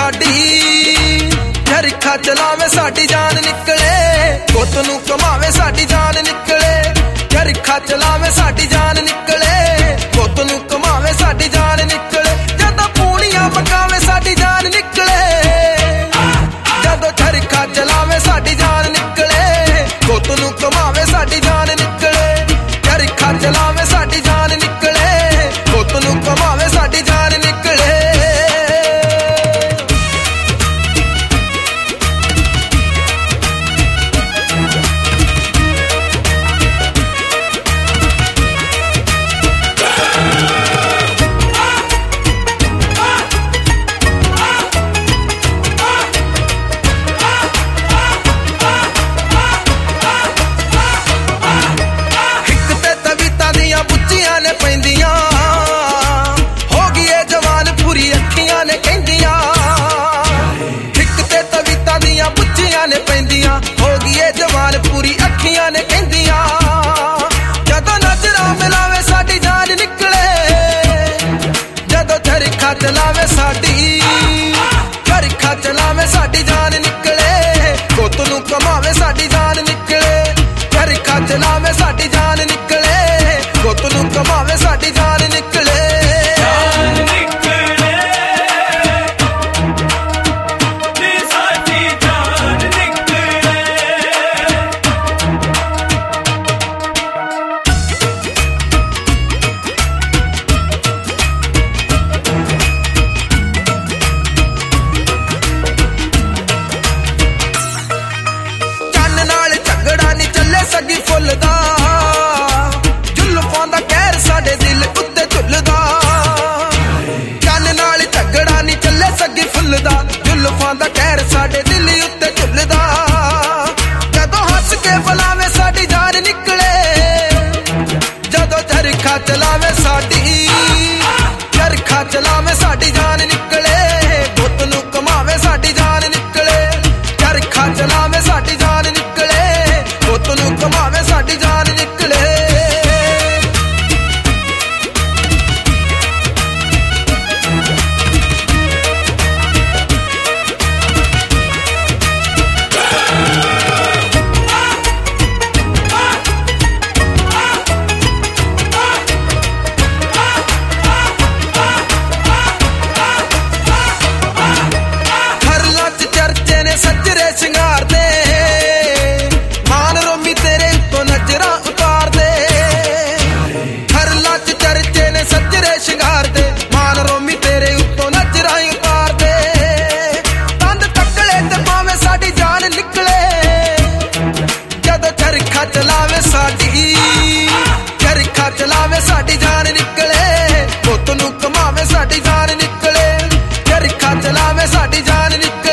साडी चरखा चलावे साडी जान निकले गुत नू कमावे साडी जान निकले चरखा चलावे साडी जान निकले गुत नू कमावे साडी जान निकले जदों पूनियां पकावे साडी जान निकले जदों चरखा चलावे साडी जान निकले गुत नू कमावे साडी जान निकले चरखा चलावे साडी जान निकले गुत नू कमावे साडी जान निकले पूरी अखियां ने कहंदियां जदों नजरां मिलावे साडी जान निकले जदों चरखा चलावे साडी चरखा चलावे साडी जान निकले गुत नू कमावे साडी जान निकले चरखा चलावे साडी जान निकले गुत नू कमावे साडी जान निकले सगी फुलदा जुल्फां दा कहर साडे दिल उत्ते झुलदा चन्न नाल झगड़ा नहीं चले सगी फुलदा जुल्फां दा कहर साडे दिल उत्ते झुलदा जदों हंस के बुलावे साडी जान निकले जदों चरखा चलावे साडी चरखा चलावे साडी जान निकले गुत नू कमावे साडी जान निकले चरखा चलावे साडी जान निकले गुत नू कमावे साडी जान निकले हर लच चर्चे ने सजरे सिंगार दे नजरा उतार दे हर लच चर्चे ने सजरे शिंगार दे मान रोमी तेरे उत्तों नजरा उतार दे तंद तकले ते पावे साडी जान निकले जदों चरखा चलावे साडी चरखा चलावे साडी जान निकले गुत नू कमावे साडी जान निकले चरखा चलावे साडी जान निकले